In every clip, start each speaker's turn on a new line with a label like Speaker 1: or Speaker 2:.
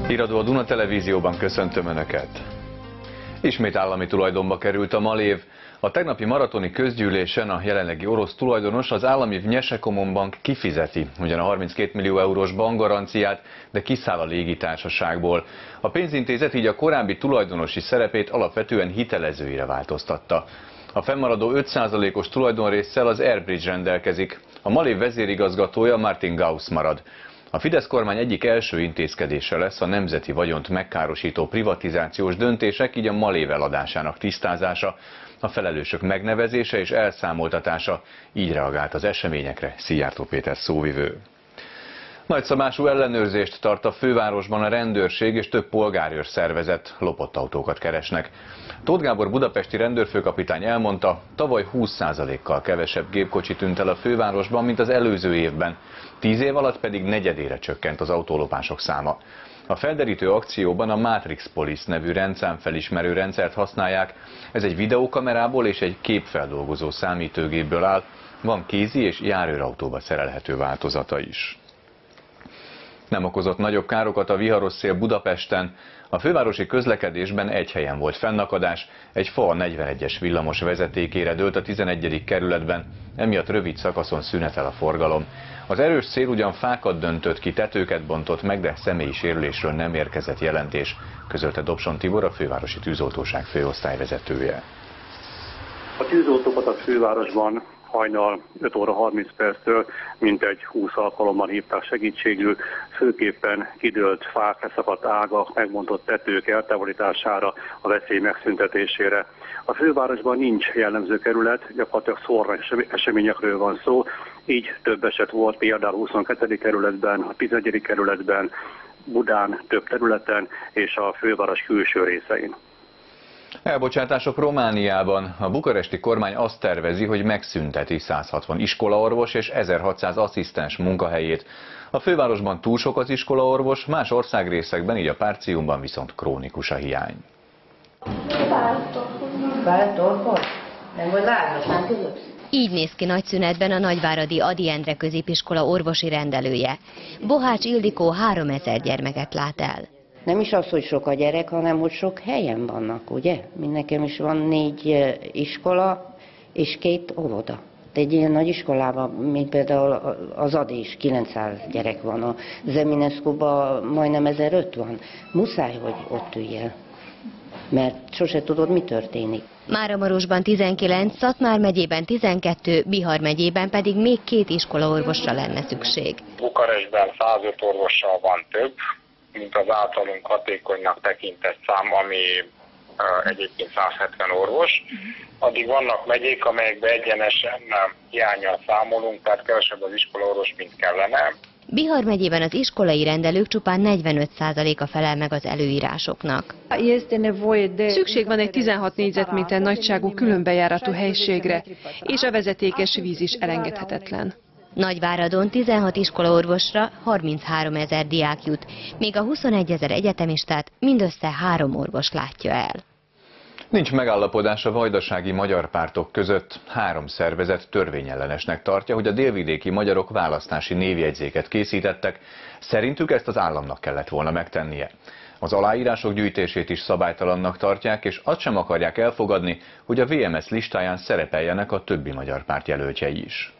Speaker 1: Híradó a Duna Televízióban, köszöntöm Önöket! Ismét állami tulajdonba került a Malév. A tegnapi maratoni közgyűlésen a jelenlegi orosz tulajdonos, az állami Vnyesekomon Bank kifizeti ugyan a 32 millió eurós bankgaranciát, de kiszáll a légitársaságból. A pénzintézet így a korábbi tulajdonosi szerepét alapvetően hitelezőire változtatta. A fennmaradó 5%-os tulajdonrésszel az Airbridge rendelkezik. A Malév vezérigazgatója Martin Gauss marad. A Fidesz kormány egyik első intézkedése lesz a nemzeti vagyont megkárosító privatizációs döntések, így a Malév eladásának tisztázása, a felelősök megnevezése és elszámoltatása. Így reagált az eseményekre Szijjártó Péter szóvivő. Nagyszabású ellenőrzést tart a fővárosban a rendőrség, és több polgárőr szervezet, lopott autókat keresnek. Tóth Gábor budapesti rendőrfőkapitány elmondta, tavaly 20%-kal kevesebb gépkocsi tűnt el a fővárosban, mint az előző évben. 10 év alatt pedig negyedére csökkent az autólopások száma. A felderítő akcióban a Matrix Police nevű rendszámfelismerő rendszert használják. Ez egy videókamerából és egy képfeldolgozó számítógépből áll, van kézi és járőrautóba szerelhető változata is. Nem okozott nagyobb károkat a viharos szél Budapesten. A fővárosi közlekedésben egy helyen volt fennakadás, egy fa a 41-es villamos vezetékére dőlt a 11. kerületben, emiatt rövid szakaszon szünetel a forgalom. Az erős szél ugyan fákat döntött ki, tetőket bontott meg, de személyi sérülésről nem érkezett jelentés, közölte Dobson Tibor, a fővárosi tűzoltóság főosztályvezetője.
Speaker 2: A tűzoltókat a fővárosban hajnal 5 óra 30 perctől mintegy 20 alkalommal hívták segítségül, főképpen kidőlt fák, leszakadt ágak, megbontott tetők eltávolítására, a veszély megszüntetésére. A fővárosban nincs jellemző kerület, gyakorlatilag szórva eseményekről van szó, így több eset volt például a 22. kerületben, a 11. kerületben, Budán több területen és a főváros külső részein.
Speaker 1: Elbocsátások Romániában. A bukaresti kormány azt tervezi, hogy megszünteti 160 iskolaorvos és 1600 asszisztens munkahelyét. A fővárosban túl sok az iskolaorvos, más országrészekben, így a Párciumban viszont krónikus a hiány.
Speaker 3: Így néz ki nagyszünetben a nagyváradi Ady Endre középiskola orvosi rendelője. Bohács Ildikó 3000 gyermeket lát el.
Speaker 4: Nem is az, hogy sok a gyerek, hanem hogy sok helyen vannak, ugye? Nekem is van 4 iskola és 2 óvoda. Egy ilyen nagy iskolában, mint például az Ady is 900 gyerek van, a Zeminescu-ban majdnem 1005 van. Muszáj, hogy ott üljél, mert sose tudod, mi történik.
Speaker 3: Máramarosban 19, Szatmár megyében 12, Bihar megyében pedig még 2 iskolaorvosra lenne szükség.
Speaker 5: Bukarestben 105 orvossal van több, mint az általunk hatékonynak tekintett szám, ami egyébként 170 orvos. Addig vannak megyék, amelyekben egyenesen hiánnyal számolunk, tehát kevesebb az iskolaorvos, mint kellene.
Speaker 3: Bihar megyében az iskolai rendelők csupán 45%-a felel meg az előírásoknak.
Speaker 6: Szükség van egy 16 négyzetméter nagyságú különbejáratú helységre, és a vezetékes víz is elengedhetetlen.
Speaker 3: Nagyváradon 16 iskolaorvosra 33 000 diák jut, míg a 21 000 egyetemistát mindössze 3 orvos látja el.
Speaker 1: Nincs megállapodás a vajdasági magyar pártok között. 3 szervezet törvényellenesnek tartja, hogy a délvidéki magyarok választási névjegyzéket készítettek. Szerintük ezt az államnak kellett volna megtennie. Az aláírások gyűjtését is szabálytalannak tartják, és azt sem akarják elfogadni, hogy a VMS listáján szerepeljenek a többi magyar párt jelöltjei is.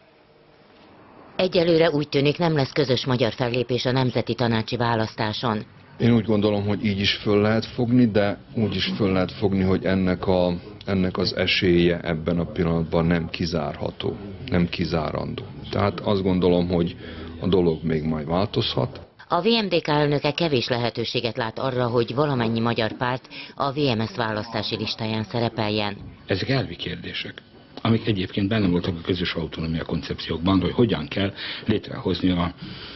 Speaker 7: Egyelőre úgy tűnik, nem lesz közös magyar fellépés a nemzeti tanácsi választáson.
Speaker 8: Én úgy gondolom, hogy így is föl lehet fogni, de úgy is föl lehet fogni, hogy ennek az esélye ebben a pillanatban nem kizárható, nem kizárandó. Tehát azt gondolom, hogy a dolog még majd változhat.
Speaker 7: A VMDK elnöke kevés lehetőséget lát arra, hogy valamennyi magyar párt a VMS választási listáján szerepeljen.
Speaker 9: Ezek elvi kérdések, amik egyébként benne voltak a közös autonómia koncepciókban, hogy hogyan kell létrehozni a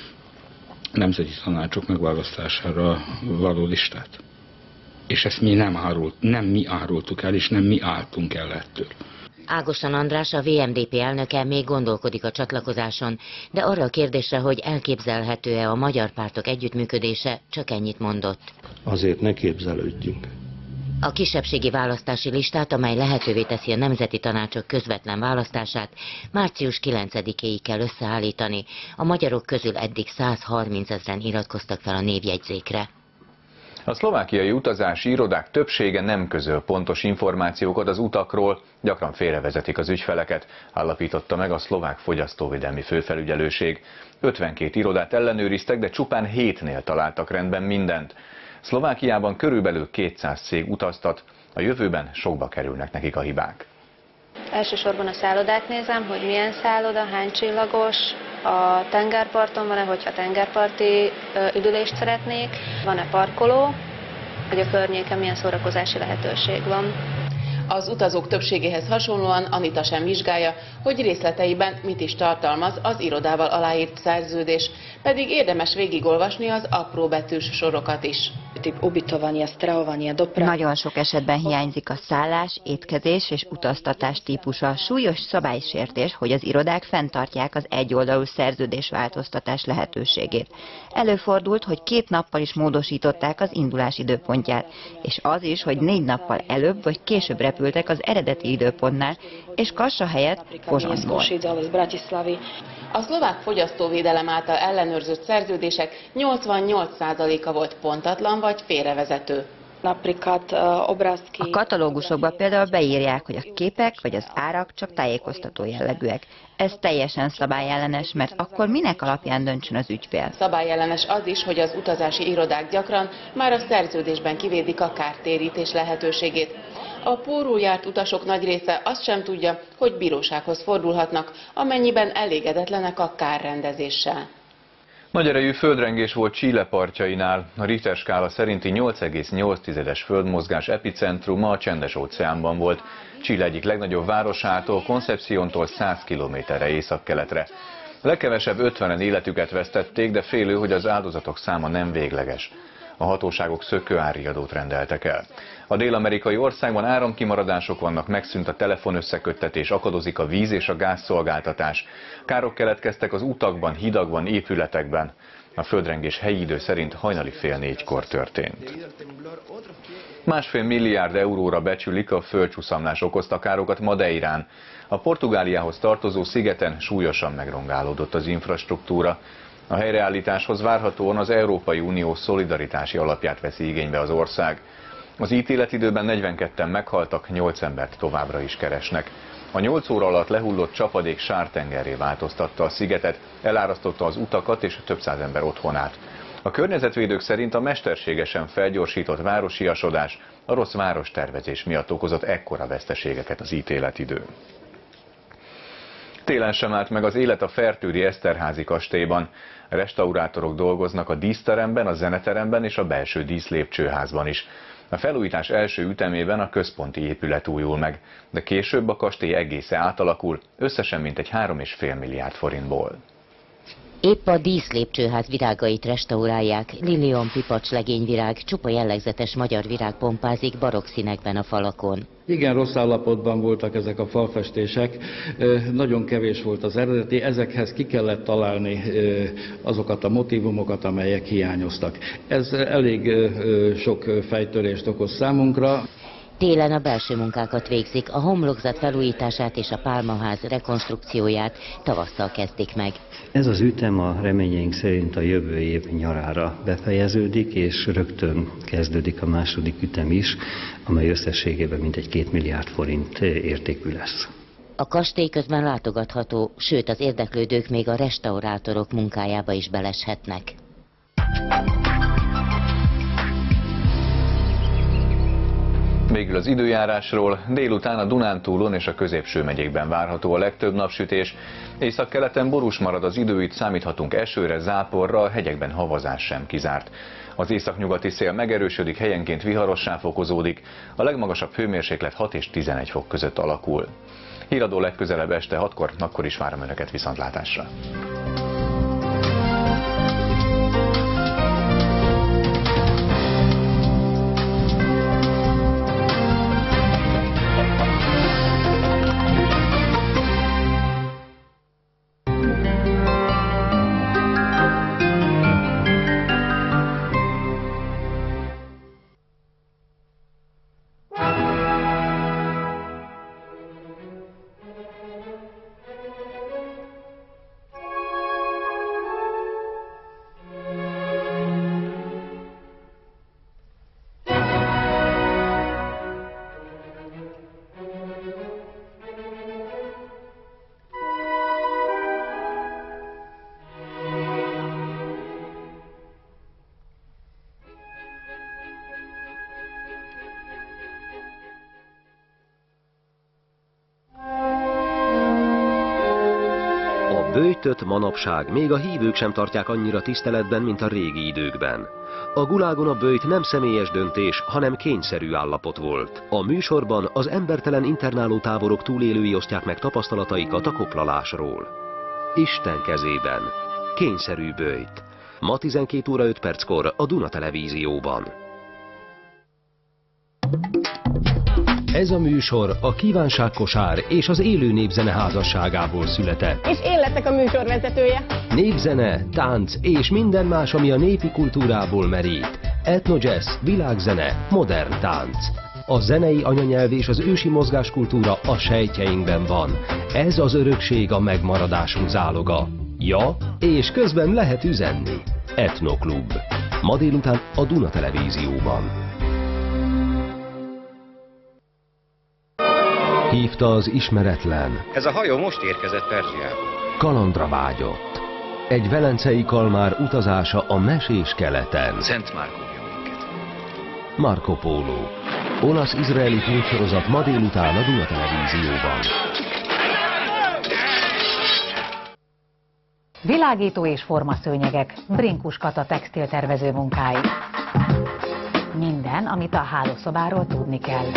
Speaker 9: nemzeti tanácsok megválasztására való listát. És ezt mi nem mi árultuk el, és nem mi álltunk el ettől.
Speaker 7: Ágoston András, a VMDP elnöke még gondolkodik a csatlakozáson, de arra a kérdésre, hogy elképzelhető-e a magyar pártok együttműködése, csak ennyit mondott.
Speaker 10: Azért ne képzelődjünk.
Speaker 7: A kisebbségi választási listát, amely lehetővé teszi a nemzeti tanácsok közvetlen választását, március 9-éig kell összeállítani. A magyarok közül eddig 130 000 iratkoztak fel a névjegyzékre.
Speaker 1: A szlovákiai utazási irodák többsége nem közöl pontos információkat az utakról, gyakran félrevezetik az ügyfeleket, állapította meg a szlovák fogyasztóvédelmi főfelügyelőség. 52 irodát ellenőriztek, de csupán 7-nél találtak rendben mindent. Szlovákiában körülbelül 200 cég utaztat, a jövőben sokba kerülnek nekik a hibák.
Speaker 11: Elsősorban a szállodát nézem, hogy milyen szálloda, hány csillagos, a tengerparton van-e, hogyha tengerparti üdülést szeretnék, van-e parkoló, hogy a környéken milyen szórakozási lehetőség van.
Speaker 12: Az utazók többségéhez hasonlóan Anita sem vizsgálja, hogy részleteiben mit is tartalmaz az irodával aláírt szerződés, pedig érdemes végigolvasni az apróbetűs sorokat is.
Speaker 13: Nagyon sok esetben hiányzik a szállás, étkezés és utaztatás típusa. Súlyos szabálysértés, hogy az irodák fenntartják az egyoldalú szerződésváltoztatás lehetőségét. Előfordult, hogy 2 nappal is módosították az indulás időpontját, és az is, hogy 4 nappal előbb vagy később repültek az eredeti időpontnál, és Kassa helyett Pozsonyból.
Speaker 12: A szlovák fogyasztóvédelem által ellenőrzött szerződések 88%-a volt pontatlan vagy félrevezető.
Speaker 13: A katalógusokban például beírják, hogy a képek vagy az árak csak tájékoztató jellegűek. Ez teljesen szabályellenes, mert akkor minek alapján döntsön az ügyfél?
Speaker 12: Szabályellenes az is, hogy az utazási irodák gyakran már a szerződésben kivédik a kártérítés lehetőségét. A pórul járt utasok nagy része azt sem tudja, hogy bírósághoz fordulhatnak, amennyiben elégedetlenek a kárrendezéssel.
Speaker 1: Nagy erejű földrengés volt Chile partjainál. A Richter skála szerinti 8,8-es földmozgás epicentruma a Csendes-óceánban volt. Chile egyik legnagyobb városától, Concepcióntól 100 kilométerre északkeletre. Legkevesebb 50-en életüket vesztették, de félő, hogy az áldozatok száma nem végleges. A hatóságok szökőárriadót rendeltek el. A dél-amerikai országban áramkimaradások vannak, megszűnt a telefonösszeköttetés, akadozik a víz és a gázszolgáltatás. Károk keletkeztek az utakban, hidakban, épületekben. A földrengés helyi idő szerint hajnali 3:30-kor történt. 1,5 milliárd euróra becsülik a földcsúszamlás okozta károkat Madeirán. A Portugáliához tartozó szigeten súlyosan megrongálódott az infrastruktúra. A helyreállításhoz várhatóan az Európai Unió szolidaritási alapját veszi igénybe az ország. Az ítéletidőben 42-en meghaltak, 8 embert továbbra is keresnek. A 8 óra alatt lehullott csapadék sártengerré változtatta a szigetet, elárasztotta az utakat és több száz ember otthonát. A környezetvédők szerint a mesterségesen felgyorsított városiasodás a rossz várostervezés miatt okozott ekkora veszteségeket az ítéletidő. Télen sem állt meg az élet a fertődi Eszterházy kastélyban. Restaurátorok dolgoznak a díszteremben, a zeneteremben és a belső díszlépcsőházban is. A felújítás első ütemében a központi épület újul meg, de később a kastély egésze átalakul, összesen mintegy 3,5 milliárd forintból.
Speaker 7: Épp a díszlépcsőház virágait restaurálják, liliom, pipacs, legényvirág, csupa jellegzetes magyar virág pompázik barokk színekben a falakon.
Speaker 10: Igen rossz állapotban voltak ezek a falfestések, nagyon kevés volt az eredeti, ezekhez ki kellett találni azokat a motívumokat, amelyek hiányoztak. Ez elég sok fejtörést okoz számunkra.
Speaker 7: Télen a belső munkákat végzik, a homlokzat felújítását és a pálmaház rekonstrukcióját tavasszal kezdik meg.
Speaker 14: Ez az ütem a reményeink szerint a jövő év nyarára befejeződik, és rögtön kezdődik a második ütem is, amely összességében mintegy 2 milliárd forint értékű lesz.
Speaker 7: A kastély közben látogatható, sőt az érdeklődők még a restaurátorok munkájába is beleshetnek.
Speaker 1: Végül az időjárásról, délután a Dunántúlon és a középső megyékben várható a legtöbb napsütés. Északkeleten borús marad az idő, itt számíthatunk esőre, záporra, a hegyekben havazás sem kizárt. Az északnyugati szél megerősödik, helyenként viharossá fokozódik, a legmagasabb hőmérséklet 6 és 11 fok között alakul. Híradó legközelebb este 6-kor, akkor is várom Önöket viszontlátásra.
Speaker 15: böjtöt manapság még a hívők sem tartják annyira tiszteletben, mint a régi időkben. A Gulágon a böjt nem személyes döntés, hanem kényszerű állapot volt. A műsorban az embertelen internáló táborok túlélői osztják meg tapasztalataikat a koplalásról. Isten kezében. Kényszerű böjt. Ma 12 óra 5 perckor a Duna Televízióban. Ez a műsor a Kívánságkosár és az Élő Népzene házasságából született.
Speaker 16: És én lettek a műsorvezetője.
Speaker 15: Népzene, tánc és minden más, ami a népi kultúrából merít. Etnojazz, világzene, modern tánc. A zenei anyanyelv és az ősi mozgáskultúra a sejtjeinkben van. Ez az örökség a megmaradásunk záloga. Ja, és közben lehet üzenni. Etnoklub. Ma délután a Duna Televízióban. Hívta az ismeretlen.
Speaker 17: Ez a hajó most érkezett Perzsiából.
Speaker 15: Kalandra vágyott. Egy velencei kalmár utazása a mesés keleten.
Speaker 17: Szent Márkó hívja minket.
Speaker 15: Marco Polo. Olasz-izraeli filmsorozat ma délután a Duna Televízióban.
Speaker 18: Világító és formaszőnyegek, Brinkus Kata textiltervező munkái. Minden, amit a hálószobáról tudni kell.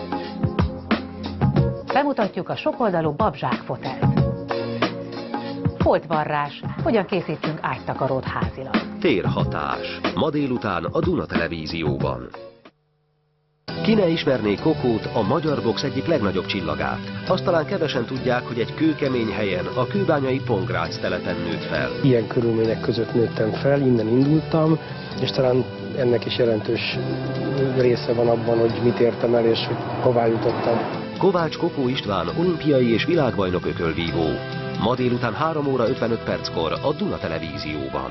Speaker 18: Bemutatjuk a sokoldalú babzsák fotelt. Foltvarrás, hogyan készítsünk ágytakarót házilag.
Speaker 15: Térhatás. Ma délután a Duna Televízióban. Ki ne ismerné Kokót, a magyar box egyik legnagyobb csillagát? Azt talán kevesen tudják, hogy egy kőkemény helyen, a kőbányai Pongrác telepen nőtt fel.
Speaker 19: Ilyen körülmények között nőttem fel, innen indultam, és talán ennek is jelentős része van abban, hogy mit értem el, és hogy hová jutottam.
Speaker 15: Kovács Kokó István olimpiai és világbajnok ökölvívó. Ma délután 3 óra 55 perckor a Duna Televízióban.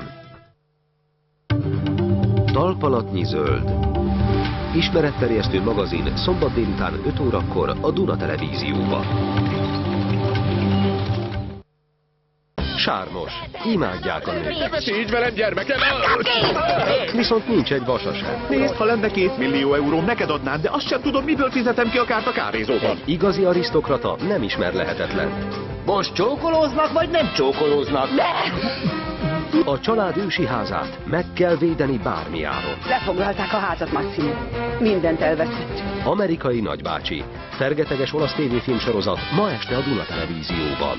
Speaker 15: Talpalatnyi zöld. Ismeretterjesztő magazin szombat délután 5 órakor a Duna Televízióban. Sármos. Imádják a nők.
Speaker 20: Így velem, gyermekem!
Speaker 15: Viszont nincs egy vasa sem.
Speaker 20: Nézd, ha lenne 2 millió euró, neked adnám, de azt sem tudom, miből fizetem ki a kárt a kávézóban.
Speaker 15: Igazi arisztokrata nem ismer lehetetlen.
Speaker 20: Most csókolóznak, vagy nem csókolóznak?
Speaker 15: A család ősi házát meg kell védeni bármi áron.
Speaker 21: Lefoglalták a házat, Massimo. Mindent elveszett.
Speaker 15: Amerikai nagybácsi. Fergeteges olasz tévéfilmsorozat ma este a Duna Televízióban.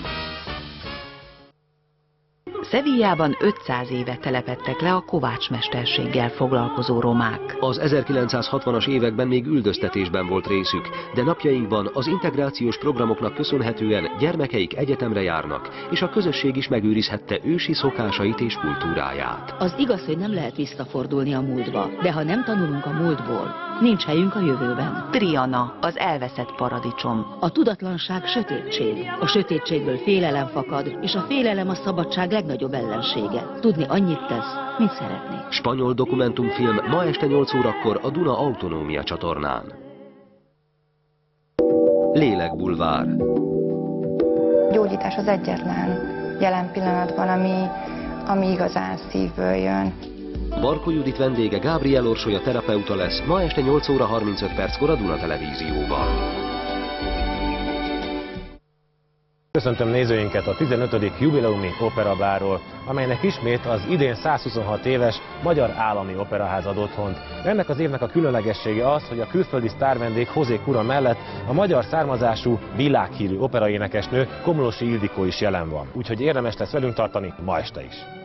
Speaker 22: Szevillában 500 éve telepedtek le a kovácsmesterséggel foglalkozó romák.
Speaker 15: Az 1960-as években még üldöztetésben volt részük, de napjainkban az integrációs programoknak köszönhetően gyermekeik egyetemre járnak, és a közösség is megőrizhette ősi szokásait és kultúráját.
Speaker 23: Az igaz, hogy nem lehet visszafordulni a múltba, de ha nem tanulunk a múltból, nincs helyünk a jövőben.
Speaker 22: Triana, az elveszett paradicsom.
Speaker 23: A tudatlanság sötétség. A sötétségből félelem fakad, és a félelem a szabadság legnagyobb ellensége. Tudni annyit tesz, mint szeretné.
Speaker 15: Spanyol dokumentumfilm ma este 8 órakor a Duna Autonómia csatornán. Lélekbulvár.
Speaker 24: Gyógyítás az egyetlen jelen pillanatban, ami igazán szívből jön.
Speaker 15: Barkó Judit vendége Gabriel Orsolya terapeuta lesz ma este 8 óra 35 perckor a Duna Televízióban.
Speaker 25: Köszöntöm nézőinket a 15. jubileumi operabárról, amelynek ismét az idén 126 éves Magyar Állami Operaház ad otthont. Ennek az évnek a különlegessége az, hogy a külföldi sztárvendég Hozé Kura mellett a magyar származású világhírű operaénekesnő Komlósi Ildikó is jelen van. Úgyhogy érdemes lesz velünk tartani ma este is.